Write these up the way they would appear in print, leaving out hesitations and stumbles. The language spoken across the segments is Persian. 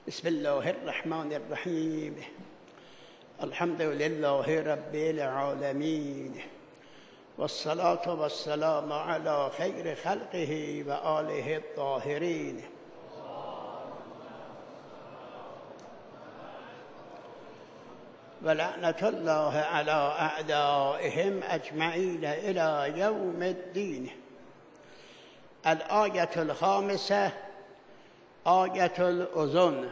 بسم الله الرحمن الرحیم. الحمد لله رب العالمین والصلاة والسلام على خیر خلقه و آله الطاهرین. و لعنت الله علی اعدائهم اجمعین الی یوم الدین. الآیة الخامسة آیة الأذن.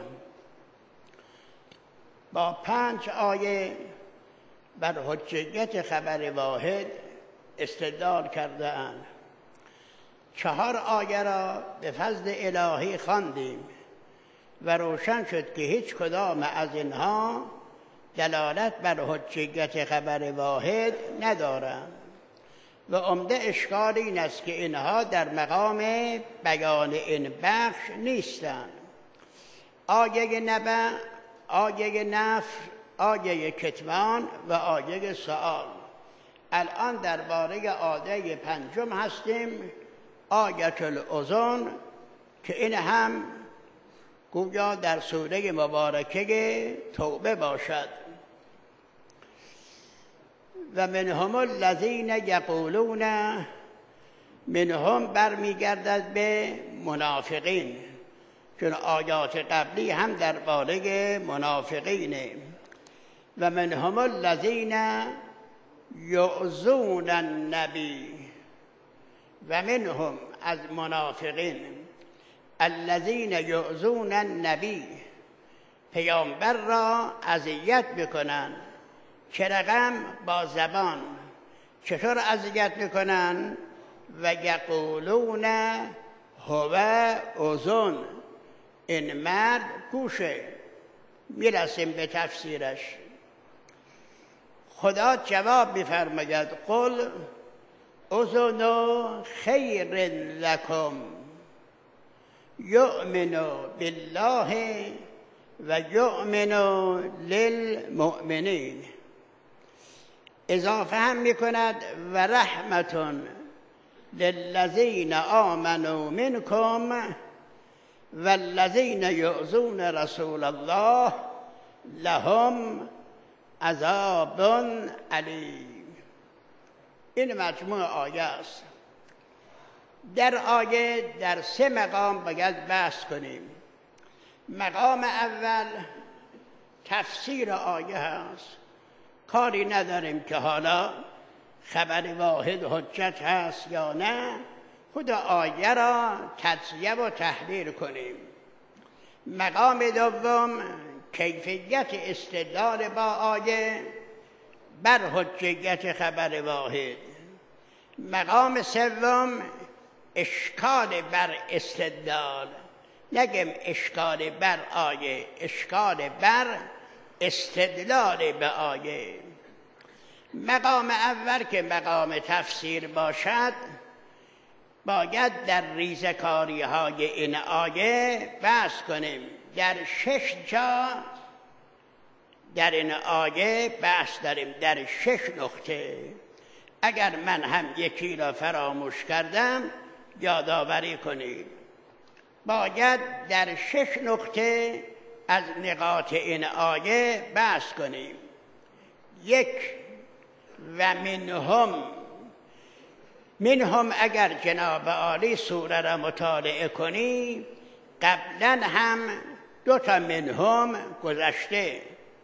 با 5 آیه بر حجیت خبر واحد استدلال کرده اند. 4 آیه را به فضل الهی خواندیم و روشن شد که هیچ کدام از اینها دلالت بر حجیت خبر واحد ندارند و عمده اشکال این است که اینها در مقام بیان این بخش نیستند. آیه نبع، آیه نفی، آیه کتمان و آیه سؤال. الان درباره آیه 5 هستیم، آیة الأذن، که این هم گویا در سوره مبارکه توبه باشد. و منهم الذین یقولون، منهم برمیگردد به منافقین، چون آیات قبلی هم درباره منافقینه. و منهم الذین یؤذون النبی، و منهم از منافقین الذین یؤذون النبی، پیامبر را اذیت میکنن. چه رقم؟ با زبان. چطور اذیت میکنن؟ و یقولون هو اذن، این مرد گوشه. میرسیم به تفسیرش. خدا جواب میفرماید قل اذن خیر لکم یؤمن بالله و یؤمن للمؤمنین. اضافه هم میکند و رحمتون للذین آمنوا منکم والذین یؤذون رسول الله لهم عذاب علیم. این مجموع آیه است. در آیه در 3 مقام باید بحث کنیم. مقام اول تفسیر آیه هست. کاری نداریم که حالا خبر واحد حجت هست یا نه، خود آیه را تجزیه و تحلیل کنیم. مقام دوم کیفیت استدلال با آیه بر حجیت خبر واحد. مقام سوم اشکال بر استدلال، نگم اشکال بر آیه، اشکال بر استدلال به آیه. مقام اول که مقام تفسیر باشد، باید در ریزکاری های این آیه بحث کنیم. در 6 جا در این آیه بحث داریم، در 6 نقطه. اگر من هم یکی را فراموش کردم یادآوری کنید. باید در 6 نقطه از نقاط این آیه بحث کنیم. 1 و منهم اگر جناب عالی سوره را مطالعه کنی، قبلا هم 2 تا منهم گذشته،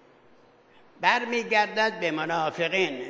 برمیگردد به منافقین.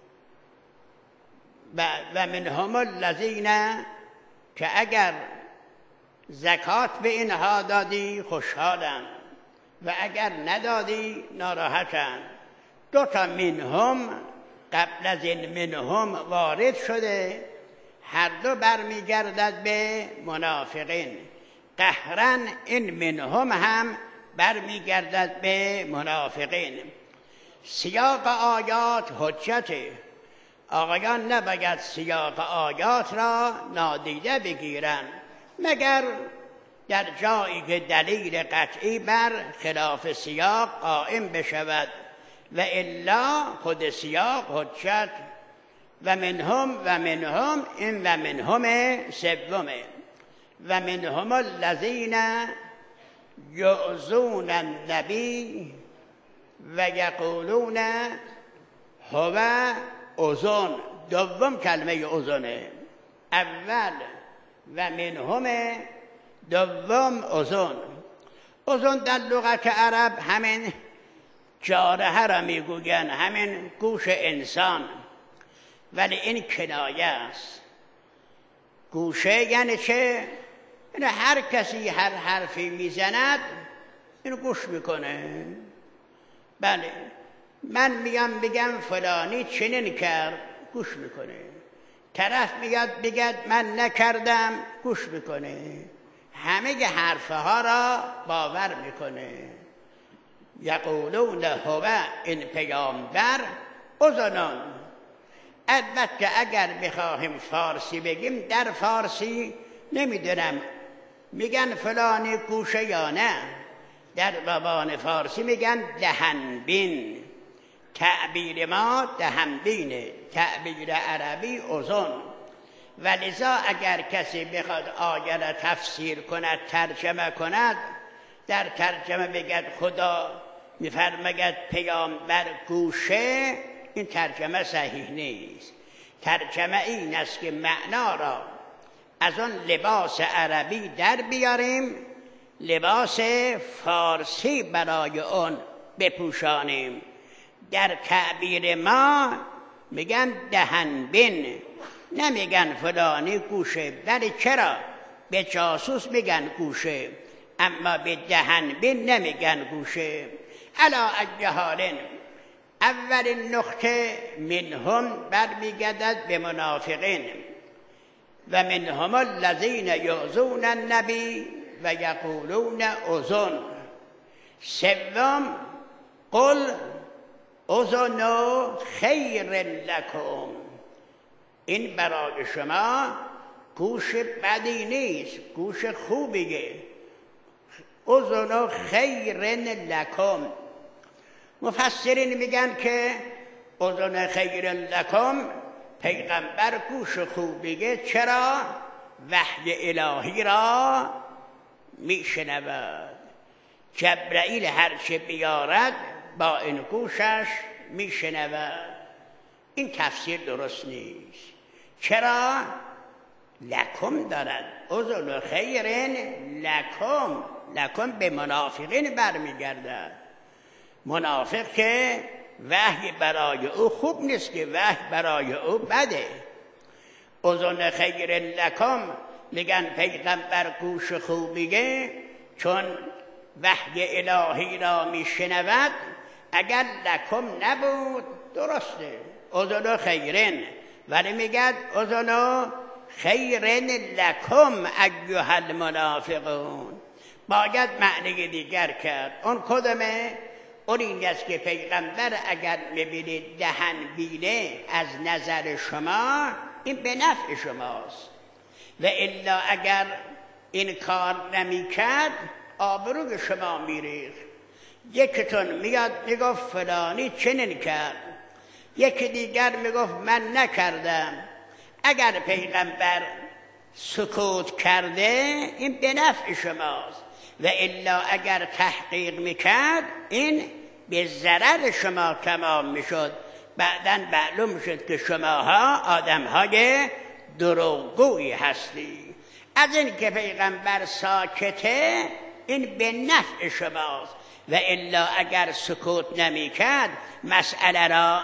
و منهم الذین، که اگر زکات به اینها دادی خوشحالن و اگر ندادی ناراحتن. 2 تا منهم قبل از این منهم وارد شده، هر دو برمیگردد به منافقین. قهرن این منهم هم برمیگردد به منافقین. سیاق آیات حجته. آقایان نباید سیاق آیات را نادیده بگیرن مگر در جایی که دلیل قطعی بر خلاف سیاق قائم بشود، و الا خود سیاق حجت. و منهم این و منهم سومه. و منهم الذین یؤذون النبی و یقولون هو اذن. دوم کلمه اذنه، اول و منهم، دوم اذن. اذن در لغت عرب همین جارحه را میگوین، همین گوش انسان، ولی این کنایه است. گوشه یعنی چه؟ یعنی هر کسی هر حرفی میزند اینو گوش میکنه. بله، من بگم فلانی چنین کرد، گوش میکنه. طرف بگد من نکردم، گوش میکنه. همه حرفها را باور میکنه. یقولون هو، این پیامبر، اذنان. البته اگر بخواهیم فارسی بگیم، در فارسی نمیدونم میگن فلانی گوشه یا نه. در زبان فارسی میگن دهنبین. تعبیر ما دهنبینه، تعبیر عربی اذن. ولذا اگر کسی بخواد آیه را تفسیر کند، ترجمه کند، در ترجمه بگد خدا میفرماید پیامبر گوشه، این ترجمه صحیح نیست. ترجمه این است که معنا را از آن لباس عربی در بیاریم، لباس فارسی برای اون بپوشانیم. در تعبیر ما میگن دهنبین، نمیگن فلانی گوشه. ولی چرا؟ به جاسوس میگن گوشه، اما به دهنبین نمیگن گوشه. علا ای حال، اولین نقطه منهم برمیگردد به منافقین. و منهم الذین یؤذون النبی و یقولون اذن. سوم قل اذن خیر لکم، این برای شما گوش بدی نیست، گوش خوبیه. اذن خیر لکم. مفسرین میگن که اذن خیر لکم، پیغمبر گوش خوبیه. چرا؟ وحی الهی را میشنود. جبرائیل هرچه بیارد با این گوشش میشنود. این تفسیر درست نیست. چرا؟ لکم دارد، اذن خیر لکم. لکم به منافقین برمیگردد. منافق که وحی برای او خوب نیست، که وحی برای او بده. اذن خیر لکم میگن پیغمبر گوش خوبیه، چون وحی الهی را میشنود. اگر لکم نبود درسته، اذن خیرن، ولی میگن اذن خیرن لکم ایها المنافقون. باید معنی دیگر کرد. اون کدومه؟ اون این است که پیغمبر اگر میبینید دهن بینه از نظر شما، این به نفع شماست. و الا اگر این کار نمیکرد آبروی شما میریخت. یکتون میاد میگفت فلانی چنین کرد، یکی دیگر میگفت من نکردم. اگر پیغمبر سکوت کرده این به نفع شماست، و الا اگر تحقیق میکرد این به ضرر شما تمام میشد. بعداً معلوم شد که شماها آدمهای دروغگویی هستی. از این که پیغمبر ساکته این به نفع شماست، و الا اگر سکوت نمیکرد، مسئله را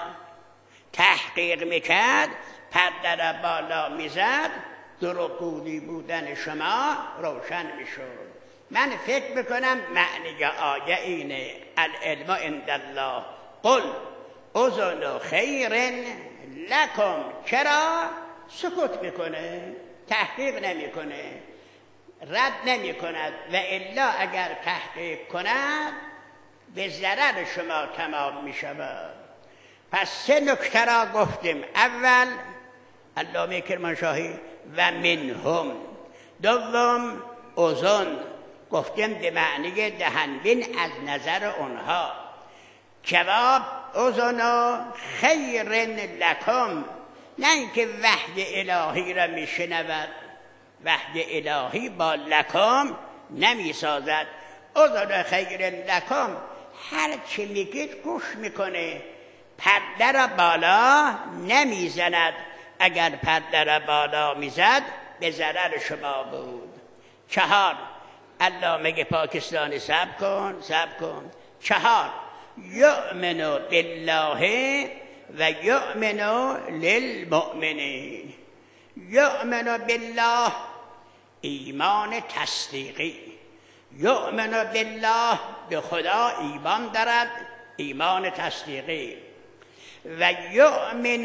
تحقیق میکرد، پرده را بالا میزد، دروغگویی بودن شما روشن میشد. من فکر میکنم معنی آیه اینه، العلم عند الله قل اذن خیر لکم. چرا؟ سکوت میکنه، تحقیق نمیکنه، رد نمیکند. و الا اگر تحقیق کند به ضرر شما تمام میشود. پس سه نکته را گفتیم. اول علامه کرمانشاهی و منهم. دوم اذن، گفتیم به معنی دهنبین از نظر اونها. جواب اذن خیر لکم، نه اینکه وحی الهی را میشنود. وحی الهی با لکم نمیسازد. اذن خیر لکم، هر چی میگید گوش میکنه، پرده را بالا نمیزند، اگر پرده را بالا میزد به ضرر شما بود. 4 الله میگه پاکستانی صبر کن. 4 یؤمن بالله و یؤمن للمؤمنین. یؤمن بالله ایمان تصدیقی، یؤمن بالله به خدا ایمان دارد، ایمان تصدیقی. و یؤمن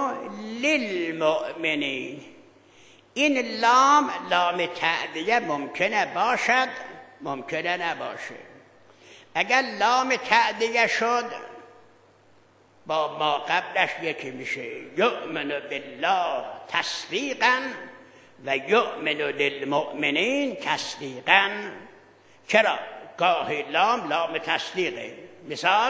للمؤمنین، این لام تعدیه ممکنه باشد، ممکنه نباشه. اگر لام تعدیه شد با ما قبلش یکی میشه، یؤمن بالله تصدیقا و یؤمن للمؤمنین تصدیقا. چرا؟ گاهی لام تصدیقه. مثال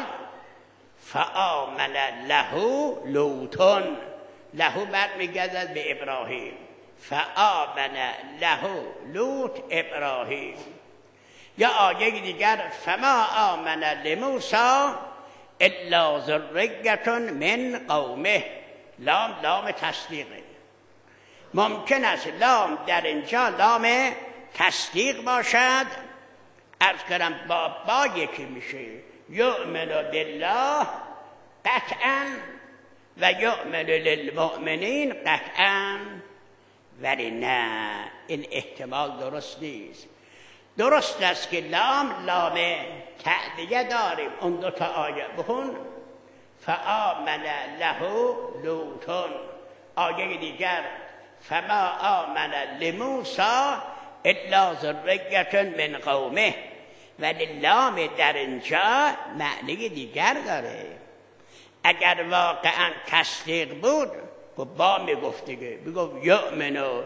فآمن له لوطن، له برمیگردد به ابراهیم، فآمن له لوط ابراهیم. یا آیه دیگر فما آمن لموسی الا ذریة من قومه، لام تصدیقه. ممکن است لام در اینجا لام تصدیق باشد، عرض کردم با یکی میشه، یؤمن بالله قطعا و یؤمن للمؤمنین قطعا. ولی نه، این احتمال درست نیست. درست است که لام تعدیه داریم. اون 2 آیه بخون، فآمن له لوطن. آیه دیگر فما آمن لموسی الا ذریة من قومه. ولی لام در اینجا معنی دیگر داره. اگر واقعا تصدیق بود با میگفت دیگه، میگفت یؤمنو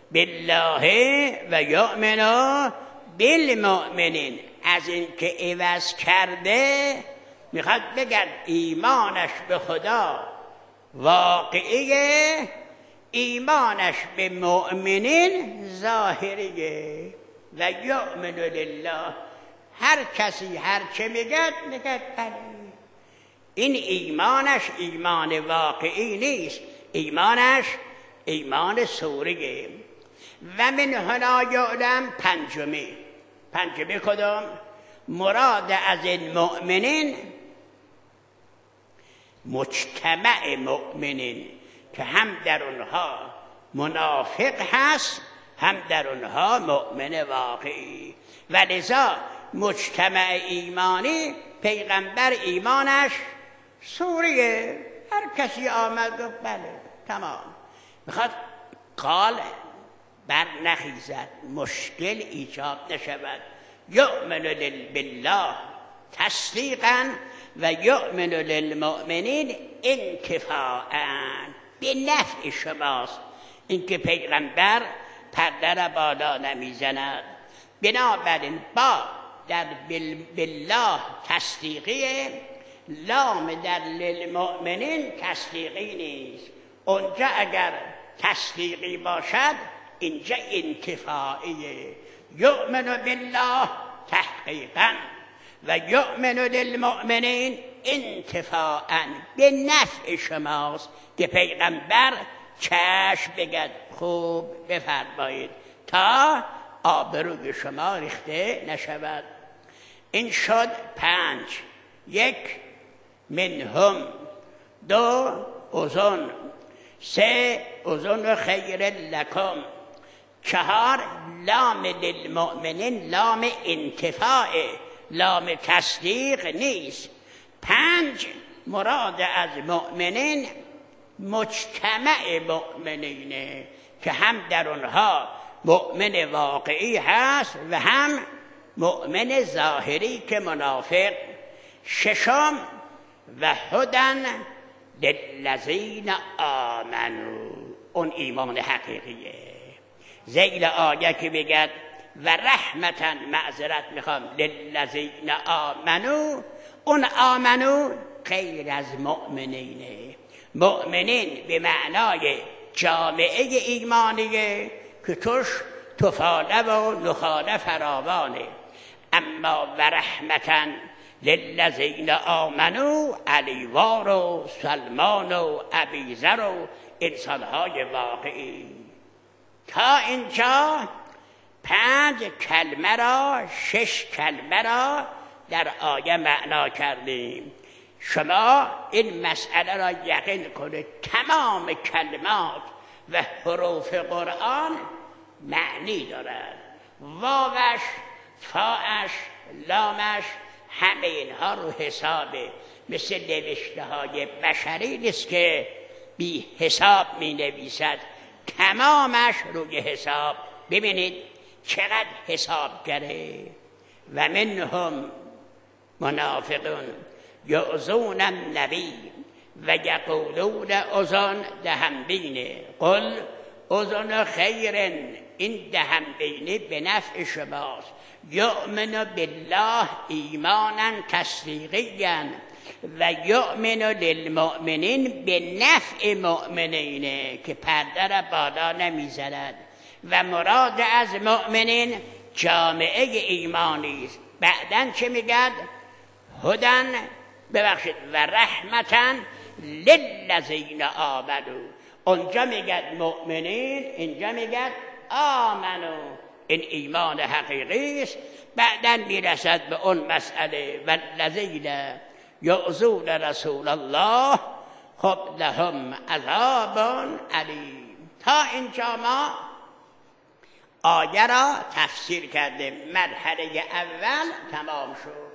بالله و یؤمنو بالمؤمنین. از این که عوض کرده میخواد بگن ایمانش به خدا واقعیه، ایمانش به مؤمنین ظاهریه. و یؤمن لله، هر کسی هر چه میگد بله. این ایمانش ایمان واقعی نیست، ایمانش ایمان صوریه. و من هنا یعلم پنجمی کدام؟ مراد از این مؤمنین مجتمع مؤمنین که هم در اونها منافق هست، هم در اونها مؤمن واقعی. و لذا مجتمع ایمانی پیغمبر ایمانش صوریه. هر کسی آمد گفت بله تمام. میخواد قال بر نخیزد، مشکل ایجاد نشود. یؤمن بالله تصدیقا و یؤمن للمؤمنین انتفاعا، به نفع شماست. اینکه پیغمبر پرده را بالا نمیزند. بنابراین با در بالله تصدیقیه، لام در للمؤمنین تصدیقی نیست. اونجا اگر تصدیقی باشد اینجا انتفاعیه. یؤمن بالله تحقیقا و یؤمن للمؤمنین انتفاعا، به نفع شماست که پیغمبر چشم بگد خوب بفرمایید تا آبروی شما ریخته نشود. این شد 5. 1 منهم، 2 اذن، 3 اذن خیر لکم، 4 لام للمؤمنین لام انتفاع، لام تصدیق نیست. 5 مراد از مؤمنین مجتمع مؤمنینه که هم در اونها مؤمن واقعی هست و هم مؤمن ظاهری که منافق. 6 و هدن للذین آمنو، اون ایمان حقیقیه. ذیل آیه که بگد و رحمتا، معذرت میخوام، للذین آمنو، اون آمنو غیر از مؤمنینه. مؤمنین به معنای جامعه ایمانیه که توش تفاله و نخاله فراوانه. اما و رحمتا للذین آمنوا علیوار و سلمان و ابیذر و انسانهای واقعی. تا اینجا 5 کلمه را 6 کلمه را در آیه معنا کردیم. شما این مسئله را یقین کنید تمام کلمات و حروف قرآن معنی دارد. واوش، فاش، لامش، همه اینها رو حسابه. مثل نوشته های بشری نیست که بی حساب می نویسد، تمامش روی حساب. ببینید چقدر حساب کرده. و منهم منافقون یؤذون النبی و یقولون اذن دهنبینه قل اذن خیر. این دهنبینه به نفع شماست. یؤمن بالله ایمانا تصدیقیا و یؤمن للمؤمنین به نفع مؤمنینه که پرده را بالا نمیزند. و مراد از مؤمنین جامعه ایمانی است. بعدن چه میگد؟ هدن ببخشید و رحمتن للذین آمنوا. اونجا میگد مؤمنین، اینجا میگد آمنو. این ایمان حقیقی است. بعدن میرسد به اون مسئله والذین یؤذون رسول الله خب لهم عذاب علیم. تا اینجا ما آیه را تفسیر کرده. مرحله اول تمام شد.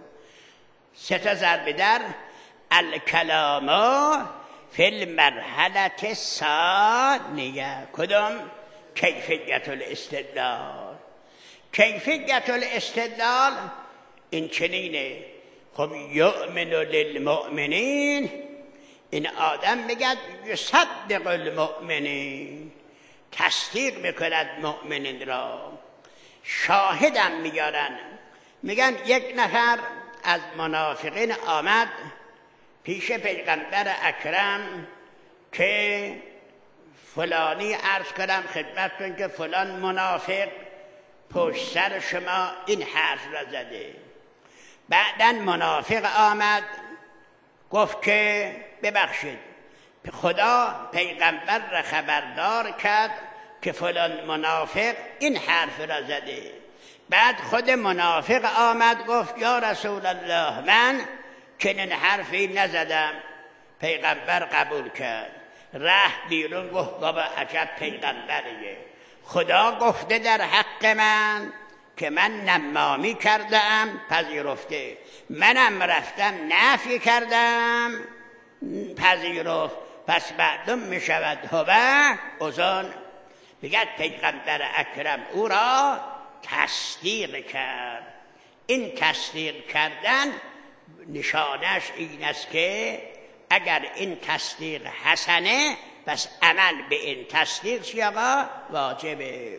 3 ضرب در الکلام فی المرحله الثانیه. کدام؟ کیفیت الاستدلال. کیفیت الاستدلال این چنینه. خب یؤمن للمؤمنین، این آدم میگد یصدق المؤمنین، تصدیق میکند مؤمنین را. شاهدم میارن، میگن یک نفر از منافقین آمد پیش پیغمبر اکرم که فلانی عرض کردم خدمتتون که فلان منافق پشت سر شما این حرف را زده. بعدن منافق آمد گفت که ببخشید خدا پیغمبر را خبردار کرد که فلان منافق این حرف را زده. بعد خود منافق آمد گفت یا رسول الله من چنین حرفی نزدم. پیغمبر قبول کرد، رفت بیرون گفت بابا عجب پیغمبریه، خدا گفته در حق من که من نمامی کردم پذیرفته، منم رفتم نفی کردم پذیرفت، پس بعدم می شود هوه اذن. بگد پیغمبر اکرم او را تصدیق کرد. این تصدیق کردن نشانش این است که اگر این تصدیق حسنه پس عمل به این تصدیق چیه واجبه.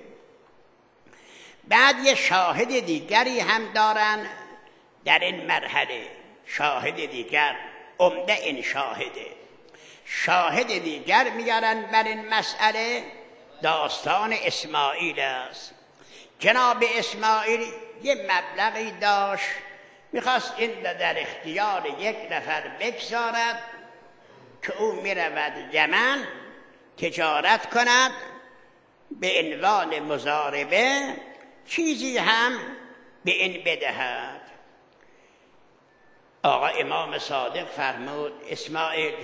بعد یه شاهد دیگری هم دارن در این مرحله. شاهد دیگر عمده این شاهده. شاهد دیگر میارن بر این مسئله داستان اسماعیل است. جناب اسماعیل یه مبلغی داشت، میخواست این در اختیار یک نفر بگذارد که او میرود یمن تجارت کند، به عنوان مضاربه چیزی هم به این بدهد. آقا امام صادق فرمود اسماعیل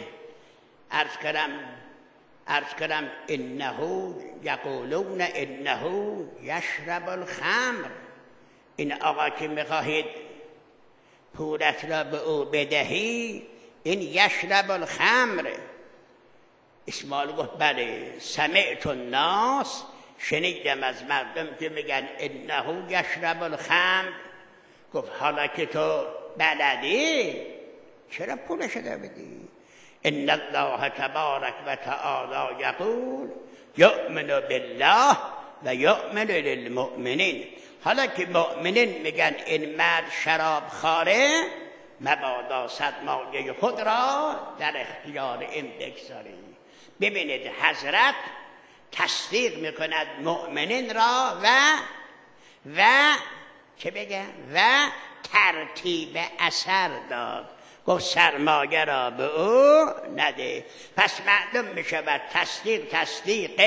عرض کردم انه یقولون انه یشرب الخمر. این آقا که میخواهید پولت را به او بدهی این یشرب الخمر. اسماعیل گفت بله سمعت الناس، شنیدم از مردم که میگن انه یشرب الخمر. گفت حالا که تو بلدی چرا پولش را بدی؟ ان الله تبارک و تعالی یقول یؤمن بالله و یؤمن للمؤمنین. حالا که مؤمنین میگن این مرد شراب خواره، مبادا سرمایه خود را در اختیار این بگذاری. ببینید حضرت تصدیق میکند مؤمنین را و چه بگم؟ و ترتیب اثر داد، گفت سرمایه را به او نده. پس معلوم می شود تصدیق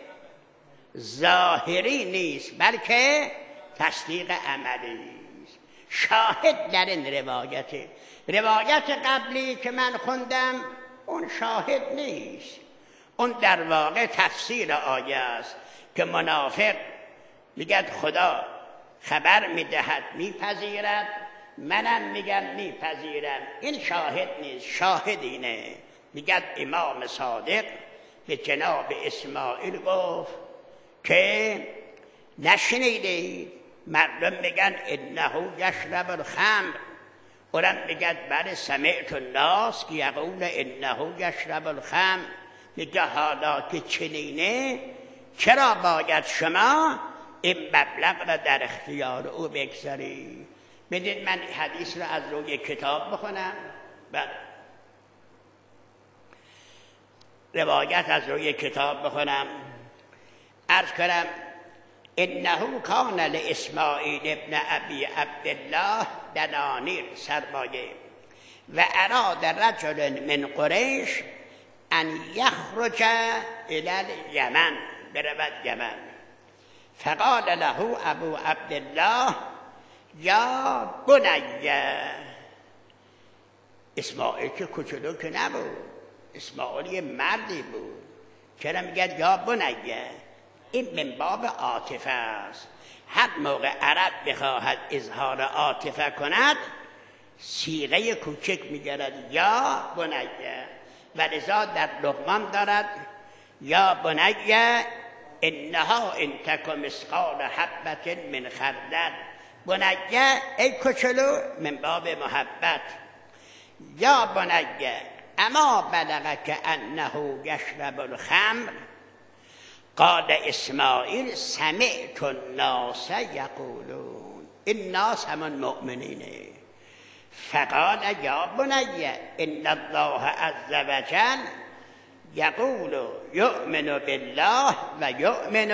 ظاهری نیست بلکه تصدیق عملی است. شاهد در این روایت قبلی که من خوندم اون شاهد نیست، اون در واقع تفسیر آیه است که منافق میگه خدا خبر میدهد میپذیرد، منم میگم میپذیرم. این شاهد نیست، شاهد اینه. میگه امام صادق به جناب اسماعیل گفت که نشنیدید مردم میگن انه یشرب الخمر، اونم میگه بله سمعت الناس که یقول انه یشرب الخمر. میگه حالا که چنینه چرا باید شما این مبلغ را در اختیار او بگذاری؟ بدید من حدیث را از روی کتاب بخونم. بله روایت از روی کتاب بخونم. عرض کنم انه کان لاسماعیل ابن ابی عبدالله دنانیر سرمایه و اراد رجل من قریش ان یخرج الی الیمن، برود یمن. فقال له ابو عبدالله یا بنی، اسماعیل که کوچولو که نبود، اسماعیل یه مردی بود، چرا میگه یا بنی؟ این من باب عاطفه است. هر موقع عرب بخواهد اظهار عاطفه کند صیغه کوچک میگرد یا بنی، و لذا در لقمان دارد یا بنی انها ان تک مثقال حبة من خردل. بنی ای کوچولو من باب محبت. یا بنی اما بلغک انه یشرب الخمر. قال اسماعیل سمعت الناس یقولون، این ناس همون مؤمنینه. فقال یا بنی ان الله عز وجل یقول یؤمن بالله و یؤمن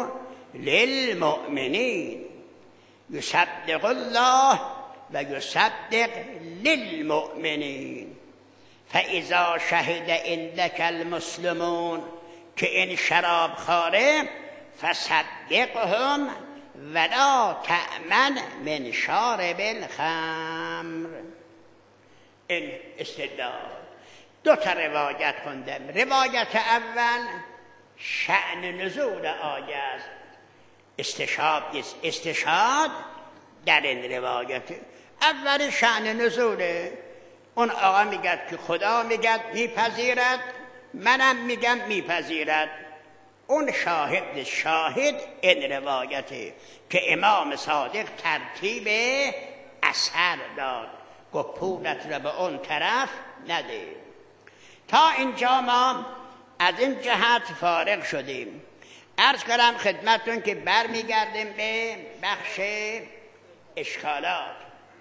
للمؤمنین، یصدق الله و یصدق للمؤمنین. فاذا شهد عندك المسلمون که این شراب خاره فصدقهم ولا تأمن من شارب الخمر. این استدلال. دو تا روایت خوندم. روایت اول شأن نزول آیه است، استشهاد نیست. استشهاد در این روایت اول شأن نزوله. اون آقا میگه که خدا میگه میپذیرد، منم میگم میپذیرد. اون شاهد این روایته که امام صادق ترتیب اثر داد، گفت پولت را به اون طرف نده. تا اینجا ما از این جهت فارغ شدیم. عرض کنم خدمتتون که برمیگردیم به بخش اشکالات.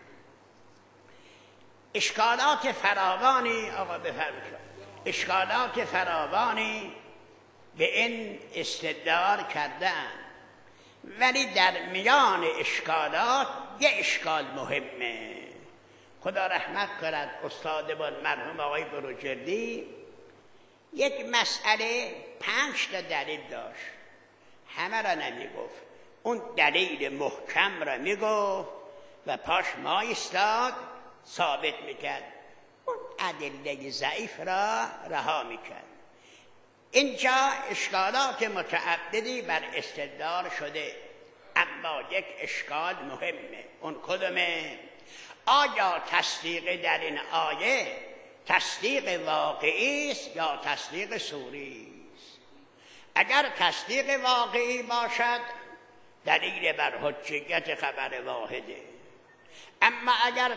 اشکالات فراوانی آقا بفرمایید. اشکالات فراوانی به این استدلال کردن، ولی در میان اشکالات یه اشکال مهمه. خدا رحمت کند استادمان مرحوم آقای بروجردی یک مسئله 5 تا دلیل داشت، همه را نمیگفت. اون دلیل محکم را میگفت و پاش ما ایستاد ثابت میکرد، اون ادله ضعیف را رها میکرد. اینجا اشکالات متعددی بر استدلال شده، اما یک اشکال مهمه. اون کدومه؟ آیا تصدیق در این آیه تصدیق واقعی است یا تصدیق صوری است؟ اگر تصدیق واقعی باشد دلیل بر حجیت خبر واحده، اما اگر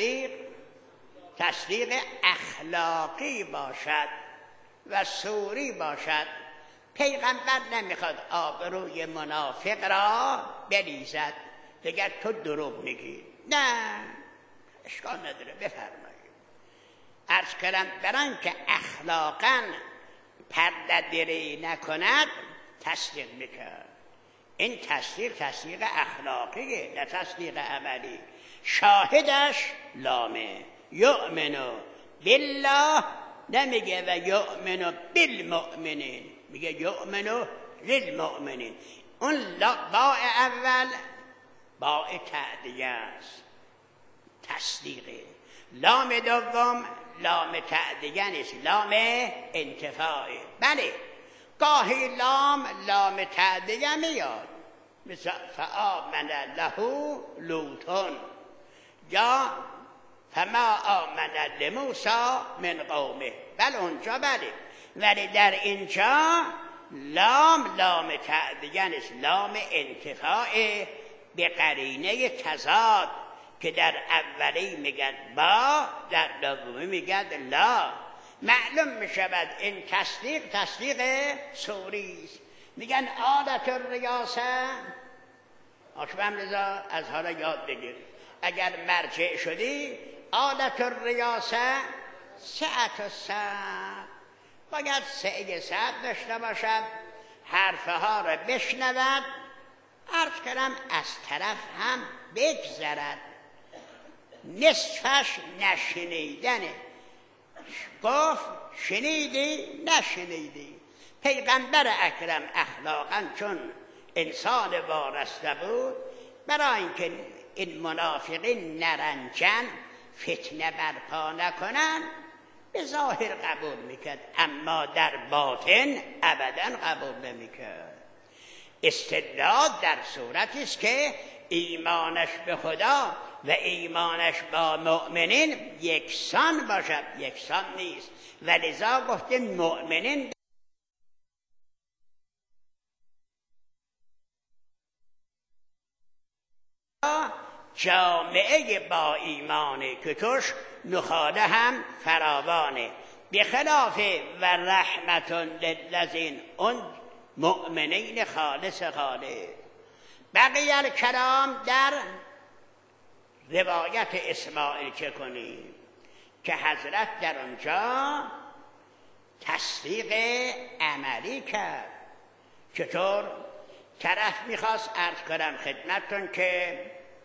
تصدیق اخلاقی باشد و صوری باشد، پیغمبر نمیخواد آبروی منافق را بریزد بگه تو دروغ میگی. نه، اشکال نداره، بفرمایید. عرض کردم برای که اخلاقا پرده‌دری نکند تصدیق میکرد. این تصدیق اخلاقیه، نه تصدیق عملی. شاهدش لامه. یؤمنو بالله نمیگه و یؤمنو بالمؤمنین، میگه یؤمنو للمؤمنین. اون باء اول باء تعدیه است، تصدیقه. لام دوم لام تعدیه نیست، لام انتفاعه. بله گاهی لام تعدیه میاد، مثل فآمن له لوط، یا فما آمن لموسی من قومه. بله اونجا بله، ولی در اینجا لام تعدیه نیست، لام انتفاعه به قرینه تضاد که در اولی میگن با، در دومی میگن لا. معلوم میشود این تصدیق سوری است. میگن عادت الریاسه، آشبم رضا از حالا یاد بگیر، اگر مرجع شدی عادت الریاسه سعت السمع، باید سعی صدر داشته باشد، حرفها را بشنود، عرض کردم از طرف هم بگذرد. نصفش نشنیدنه. گفت شنیدی نشنیدی. پیغمبر اکرم اخلاقا چون انسان وارسته بود، برای اینکه این منافقین نرنجن، فتنه برپا نکنن، به ظاهر قبول میکرد، اما در باطن ابدا قبول نمیکرد. استدلال در صورتی است که ایمانش به خدا و ایمانش با مؤمنین یکسان باشد. یکسان نیست، ولذا گفته مؤمنین جامعه با ایمانه که توش نخاله هم فراوانه، بخلاف و رحمت للذین، اون مؤمنین خالص خاله. بقیه الکلام در روایت اسماعیل چه کنیم که حضرت در اونجا تصدیق عملی کرد. چطور؟ طرف میخواست عرض کنم خدمتتون که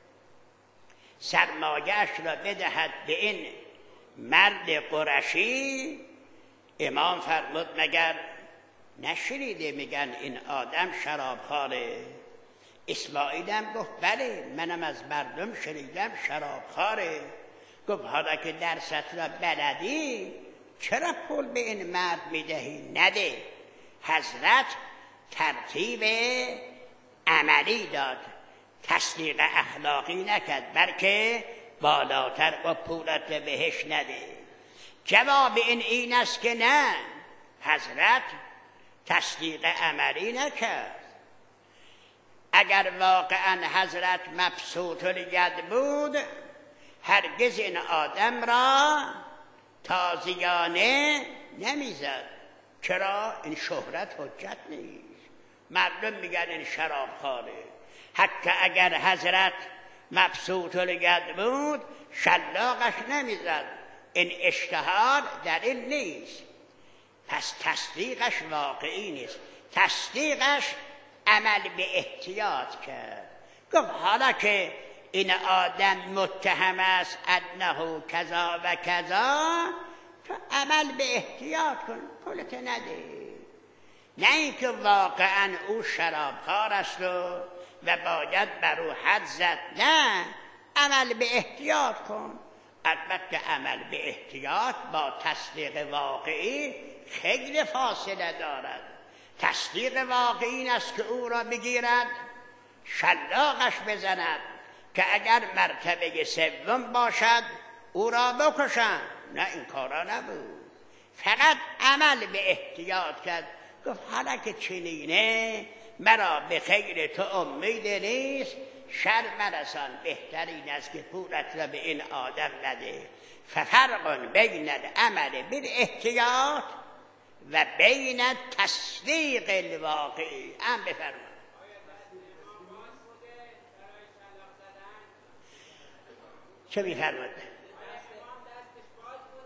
سرمایه‌اش را بدهد به این مرد قرشی. امام فرمود مگر نشنیده میگن این آدم شرابخواره؟ اسماعیل هم گفت بله منم از مردم شنیدم شرابخواره. گفت حالا که درست را بلدی چرا پول به این مرد میدهی؟ نده. حضرت ترتیب عملی داد، تصدیق اخلاقی نکرد، بلکه بالاتر و پولت بهش نده. جواب این است که نه، حضرت تصدیق عملی نکرد. اگر واقعا حضرت مبسوط الید بود هرگز این آدم را تازیانه نمیزد. چرا؟ این شهرت حجت نیست، مردم میگن این شرابخواره. حتی اگر حضرت مبسوط الید بود شلاقش نمیزد، این اشتهار دلیل نیست. پس تصدیقش واقعی نیست، تصدیقش عمل به احتیاط کرد. گفت حالا که این آدم متهم است انه کذا و کذا، تو عمل به احتیاط کن، پولت نده. نه اینکه واقعا او شرابخوار است و باید بر او حد زد، نه، عمل به احتیاط کن. البته عمل به احتیاط با تصدیق واقعی خیلی فاصله دارد. تصدیق واقعی این است که او را بگیرد شلاقش بزند که اگر مرتبه سوم باشد او را بکشند. نه، این کارا نبود، فقط عمل به احتیاط کرد. گفت حالا که چنینه مرا به خیر تو امید نیست، شر مرسان، بهترین است که پولت را به این آدم نده. ففرق بین العمل بالاحتیاط و بین تصدیق الواقعی. هم بفرمایید. چه می‌فرمایید؟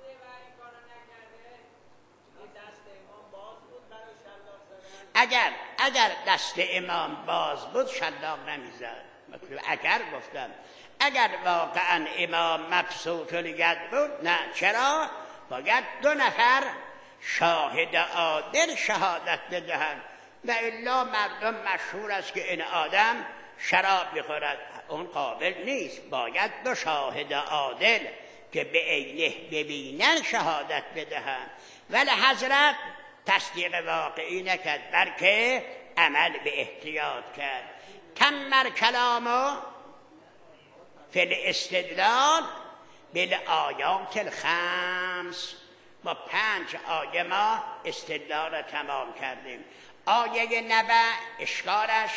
اگر اگر دست امام باز بود شلاق نمیزد. اگر گفتم اگر واقعا امام مبسوط الید بود، نه. چرا؟ باید 2 نفر شاهد عادل شهادت بدهند و الا مردم مشهور است که این آدم شراب میخورد، اون قابل نیست. باید 2 شاهد عادل که به عینه ببینن شهادت بدهند. ولی حضرت تصدیق واقعی نکرد، بلکه عمل به احتیاط کرد. تمر کلامو فی الاستدلال بالآیات الخمس. با 5 آیه ما استدلال را تمام کردیم. آیه نبع اشکالش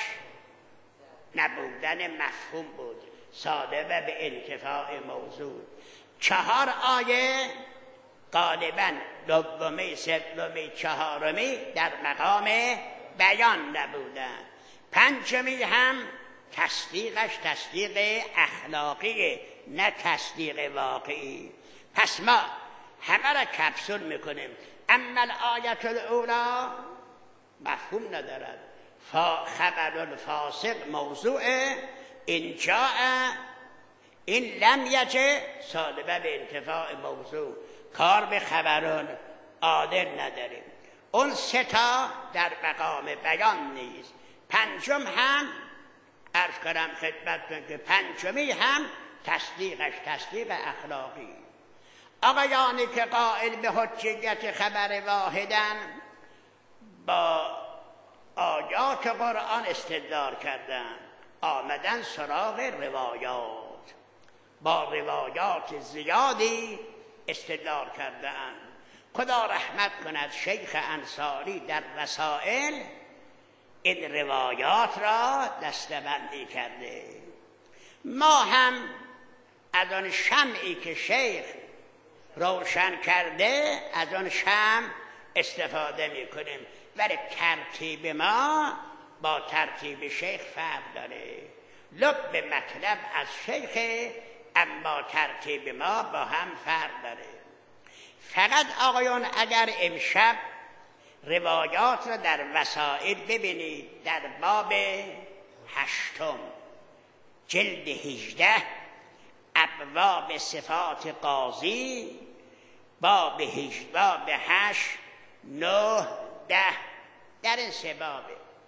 نبودن مفهوم بود، ساده و به انتفاع موضوع. 4 آیه غالبا دومی، سومی، 4می در مقام بیان نبودن. 5می هم تصدیقش تصدیق اخلاقی، نه تصدیق واقعی. پس ما همه را کپسول میکنیم. اما الآیت الاولی مفهوم ندارد. خبر الفاسق موضوع این جاء این لم یجه، سالبه به انتفاع موضوع. کار به خبران عادل نداریم. اون 3 تا در مقام بیان نیست. 5م هم عرض کنم خدمتتون که 5می هم تصدیقش تصدیق اخلاقی. آقایانی که قائل به حجیت خبر واحدن با آیات قرآن استدلال کردن، آمدن سراغ روایات، با روایات زیادی استدلال کردن. خدا رحمت کند شیخ انصاری در رسائل این روایات را دسته‌بندی کرده. ما هم از آن شمعی که شیخ روشن کرده از آن شمع استفاده میکنیم، ولی ترتیب ما با ترتیب شیخ فرق داره. لب مطلب از شیخ، اما ترتیب ما با هم فرق داره. فقط آقایان اگر امشب روایات را در وسائل ببینید، در باب 8 جلد 18 ابواب صفات قاضی، باب 8 9 10 در این 3 باب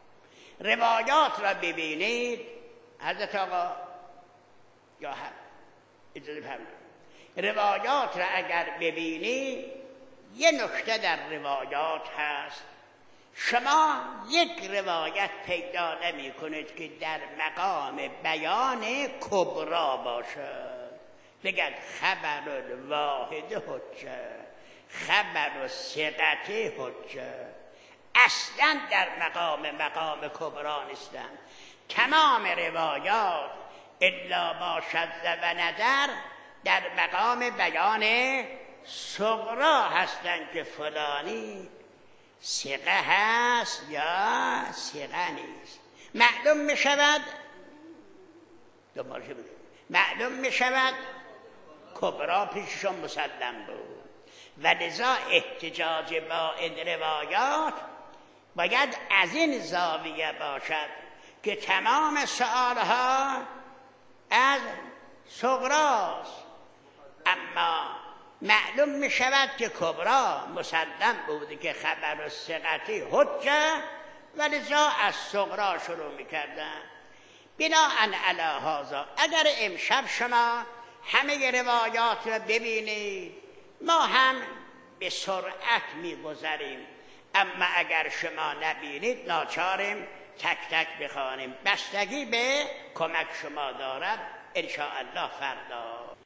روایات را ببینید. حضرت آقا یا هم اجازه فرمایید، روایات را اگر ببینید یه نکته در روایات هست. شما یک روایت پیدا نمی کنید که در مقام بیان کبرا باشد، بگید خبر الواحد حجه، خبر الثقت حجه. اصلا در مقام کبرا نیستند. تمام روایات الا با شذ و نظر در مقام بیان صغرا هستند که فلانی ثقه هست یا ثقه نیست. معلوم می شود کبرا پیششون مسلم بود و لذا احتجاج با این روایات باید از این زاویه باشد که تمام سؤالها از صغراست، اما معلوم می شود که کبرا مسلم بوده که خبر الثقتی حجه و لذا از صغرا شروع می کردن. بناءً علی هذا اگر امشب شما همه روایات را ببینید، ما هم به سرعت می گذریم، اما اگر شما نبینید ناچاریم تک تک بخوانیم. بستگی به کمک شما دارد ان شاء الله فردا.